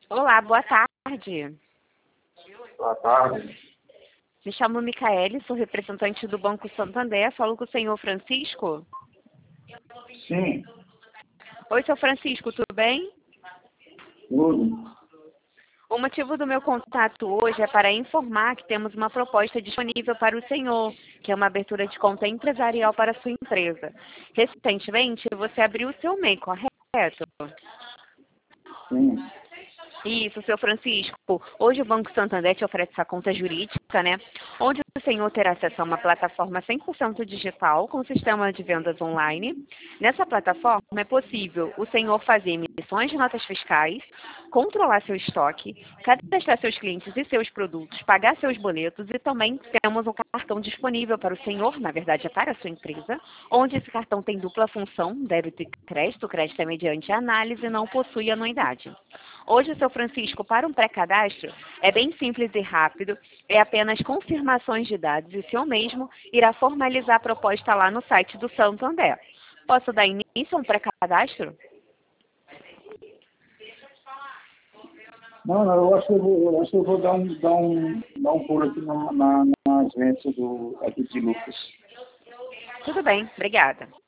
Olá, boa tarde. Boa tarde. Me chamo Micaele, sou representante do Banco Santander. Falo com o senhor Francisco. Sim, Oi, seu Francisco, tudo bem? tudo. O motivo do meu contato hoje é para informar que temos uma proposta disponível para o senhor, que é uma abertura de conta empresarial para a sua empresa. Recentemente, você abriu o seu MEI, correto? Sim, Isso, seu Francisco. Hoje o Banco Santander te oferece essa conta jurídica, né? Onde o senhor terá acesso a uma plataforma 100% digital com sistema de vendas online. Nessa plataforma é possível o senhor fazer emissões de notas fiscais, controlar seu estoque, cadastrar seus clientes e seus produtos, pagar seus boletos e também temos um cartão disponível para o senhor, na verdade é para a sua empresa, onde esse cartão tem dupla função, débito e crédito. O crédito é mediante análise e não possui anuidade. Hoje, seu Francisco, para um pré-cadastro, é bem simples e rápido, é apenas confirmações de dados e o senhor mesmo irá formalizar a proposta lá no site do Santander. Posso dar início a um pré-cadastro? não, eu acho que eu vou dar um pulo aqui na agência aqui de Lucas. Tudo bem, obrigada.